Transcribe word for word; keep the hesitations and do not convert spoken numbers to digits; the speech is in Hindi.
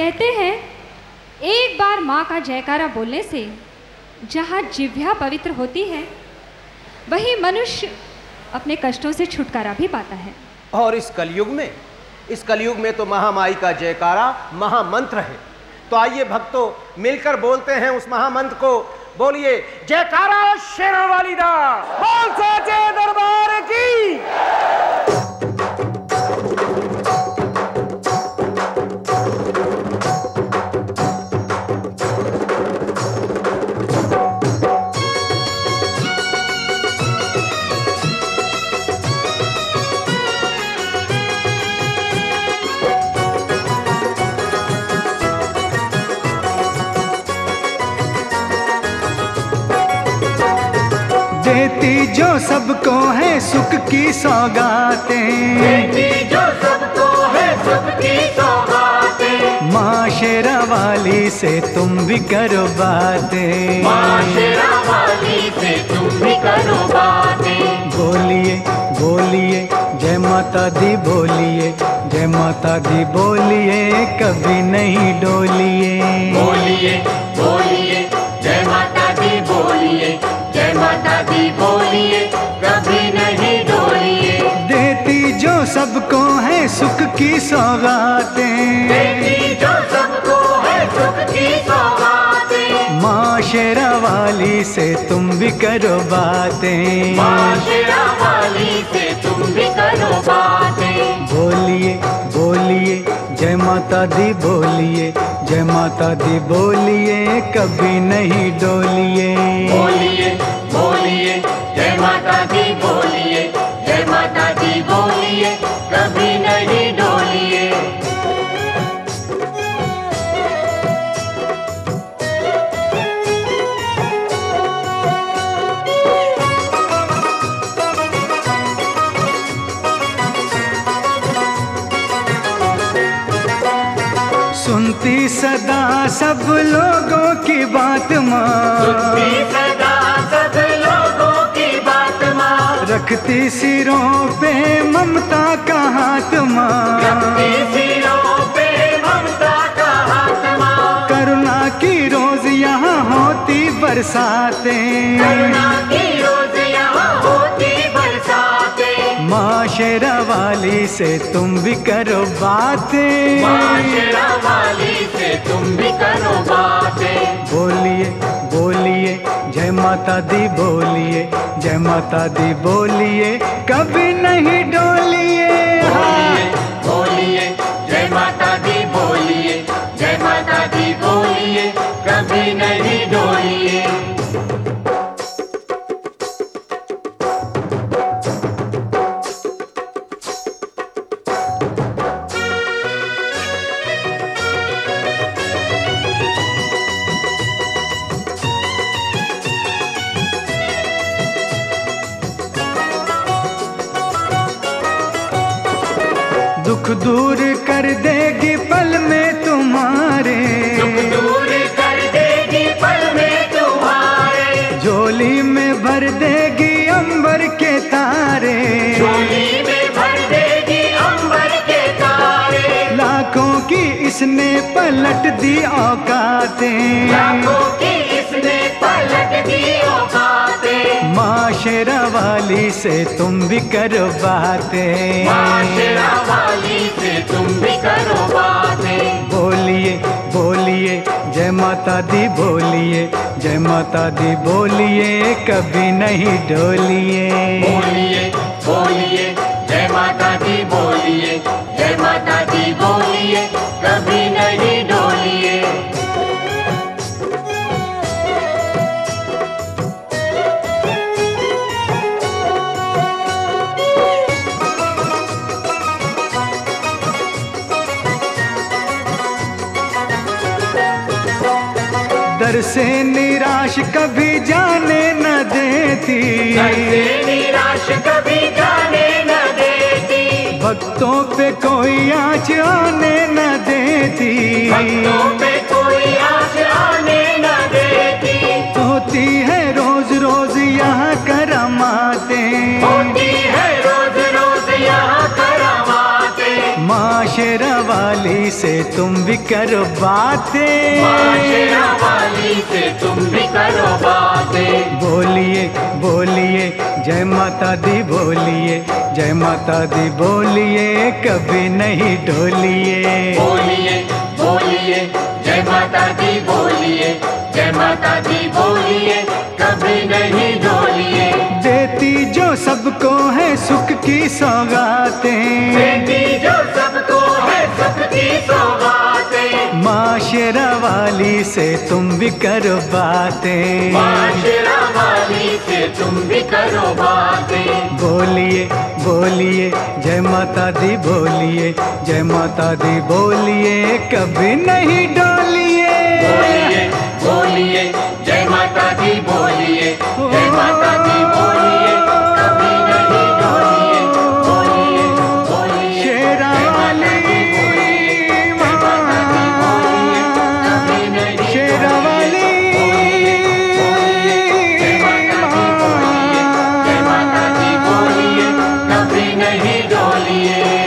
कहते हैं एक बार माँ का जयकारा बोलने से जहाँ जिह्वा पवित्र होती है वही मनुष्य अपने कष्टों से छुटकारा भी पाता है। और इस कलयुग में इस कलयुग में तो महामाई का जयकारा महामंत्र है। तो आइए भक्तों मिलकर बोलते हैं उस महामंत्र को। बोलिए जयकारा शेरों वाली दा, बोल साचे दरबार की। देती जो सबको है सुख की सौगातें, देती जो सबको है सुख की सौगातें, माँ शेरा वाली से तुम भी करो बातें, माँ शेरा वाली से तुम भी करो बातें। बोलिए बोलिए जय माता दी, बोलिए जय माता दी, बोलिए कभी नहीं डोलिए, बोलिए बोलिए जय माता दी, बोलिए जय माता दी, बोलिए कभी नहीं डोलिए। देती जो सबको है सुख की सौगातें, देती जो सबको है सुख की सौगातें, माँ शेरा वाली से तुम भी करो बातें, माँ शेरा वाली से तुम भी करो बातें। बोलिए बोलिए जय माता दी, बोलिए जय माता दी, बोलिए कभी नहीं डोलिए, बोलिए बोलिए जय माता दी, बोलिए जय माता दी, बोलिए कभी नहीं डोलिए। सुनती सदा सब लोगों की बात माँ, सुनती सदा सब लोगों की बात माँ, रखती सिरों पे ममता का हाथ माँ, रखती सिरों पे ममता का हाथ माँ, करुणा की रोज यहाँ होती बरसातें, करुणा की रोज यहाँ होती बरसातें। माँ शेरा वाली से तुम भी करो बातें, माँ शेरा वाली से तुम भी करो बातें। बोलिए बोलिए जय माता दी, बोलिए जय माता दी, बोलिए कभी नहीं डोलिए, बोलिए बोलिए जय माता दी, बोलिए जय माता दी, बोलिए कभी नहीं डोलिए। दुख दूर कर देगी पल में तुम्हारे, दुख दूर कर देगी पल में तुम्हारे, झोली में भर देगी अंबर के तारे, झोली में भर देगी अंबर के तारे, लाखों की इसने पलट दी औकातें, लाखों की इसने पलट दी औकातें। माँ शेरा वाली से तुम भी करो बातें, माँ शेरा वाली से तुम भी करो बातें। बोलिए बोलिए जय माता दी, बोलिए जय माता दी, बोलिए कभी नहीं डोलिए, बोलिए बोलिए जय माता दी, बोलिए जय माता दी, बोलिए कभी नहीं डोलिए। दर से निराश कभी जाने न देती, दर से निराश कभी जाने न देती, भक्तों पे कोई आँच आने न देती, भक्तों पे कोई आँच आने न देती, होती है रोज रोज यहाँ करामातें, होती है रोज रोज यहाँ करामातें। माँ शेरा वाली से तुम भी करो बातें, माँ शेरा वाली से तुम भी करो बातें। बोलिए बोलिए जय माता दी बोलिए, जय माता दी बोलिए कभी नहीं डोलिए। बोलिए बोलिए जय माता दी बोलिए, जय माता दी बोलिए कभी नहीं डोलिए। देती जो सबको है सुख की सौगातें, बेटी जो सबको है सुख की सौगातें। माँ शेरा वाली से तुम भी करो बातें, माँ शेरा वाली से तुम भी करो बातें। बोलिए बोलिए जय माता दी बोलिए, जय माता दी बोलिए कभी नहीं डोलिए। बोलिए बोलिए जय माता दी बोलिए, जय माता दी बोलिए कभी नहीं डोलिए। बोलिए बोलिए शेरा जय माता वाली दी बोलिए, जय माता दी बोलिए कभी नहीं शेरा वाली जय माता दी बोलिए, जय माता दी बोलिए कभी नहीं डोलिए।